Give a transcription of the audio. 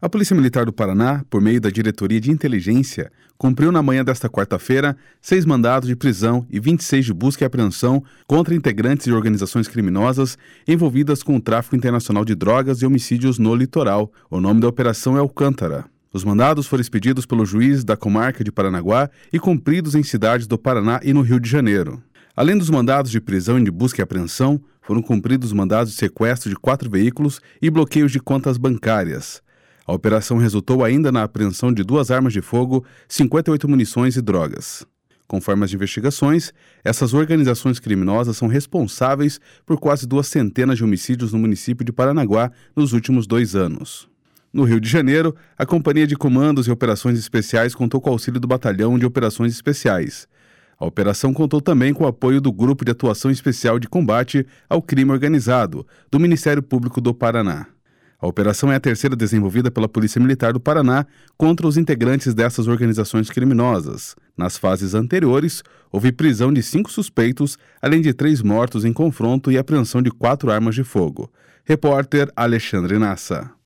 A Polícia Militar do Paraná, por meio da Diretoria de Inteligência, cumpriu na manhã desta quarta-feira 6 mandados de prisão e 26 de busca e apreensão contra integrantes de organizações criminosas envolvidas com o tráfico internacional de drogas e homicídios no litoral. O nome da operação é Alcântara. Os mandados foram expedidos pelo juiz da comarca de Paranaguá e cumpridos em cidades do Paraná e no Rio de Janeiro. Além dos mandados de prisão e de busca e apreensão, foram cumpridos mandados de sequestro de 4 veículos e bloqueios de contas bancárias. A operação resultou ainda na apreensão de 2 armas de fogo, 58 munições e drogas. Conforme as investigações, essas organizações criminosas são responsáveis por quase 2 centenas de homicídios no município de Paranaguá nos últimos 2 anos. No Rio de Janeiro, a Companhia de Comandos e Operações Especiais contou com o auxílio do Batalhão de Operações Especiais. A operação contou também com o apoio do Grupo de Atuação Especial de Combate ao Crime Organizado, do Ministério Público do Paraná. A operação é a terceira desenvolvida pela Polícia Militar do Paraná contra os integrantes dessas organizações criminosas. Nas fases anteriores, houve prisão de 5 suspeitos, além de 3 mortos em confronto e apreensão de 4 armas de fogo. Repórter Alexandre Nassa.